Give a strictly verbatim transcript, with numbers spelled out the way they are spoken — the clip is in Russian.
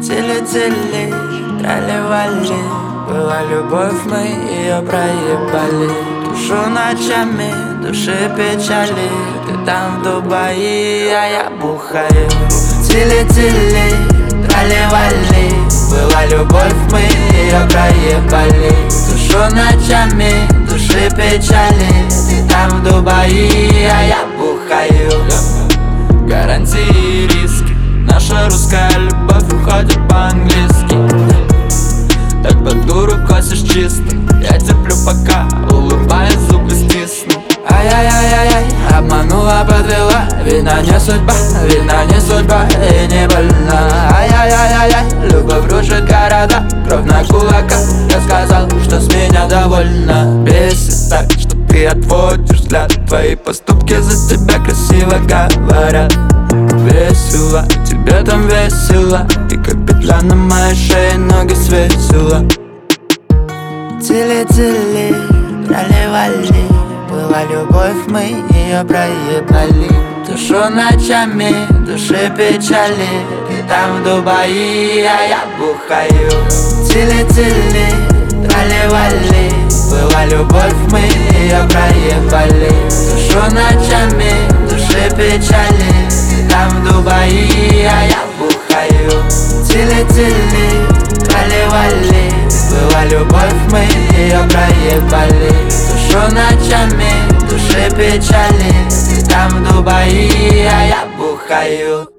Тили-тили, трали-вали, была любовь, мы ее проебали. Душу ночами, души печали, ты там в Дубае, а я бухаю. Тили-тили, трали-вали, была любовь, мы ее проебали. Душу ночами, души печали, ты там в Дубае, а я бухаю. Гарантии и риски, наша русская любовь уходит по-английски. Так под дуру косишь чисто, я терплю пока, улыбаясь, зубы стисну. Ай-яй-яй-яй, обманула, подвела, видно не судьба, видно не судьба и не больна. Ай-яй-яй-яй, любовь рушит города, кровь на кулаках, я сказал, что с меня довольно. Бесит так, что ты отводишь взгляд, твои поступки за тебя красиво говорят. Весело, тебе там весело, ты как петля на моей шее, ноги свесила. Тили-тили, трали-вали, была любовь, мы ее проебали. Душу ночами, души печали, ты там в Дубае, а я бухаю. Тили-тили, трали-вали, была любовь, мы ее проебали. Душу ночами, души печали, ты там в Дубае, а я бухаю. Тили-тили, трали-вали, была любовь, мы ее проебали. Душу ночами, души печали, ты там в Дубае, а я бухаю.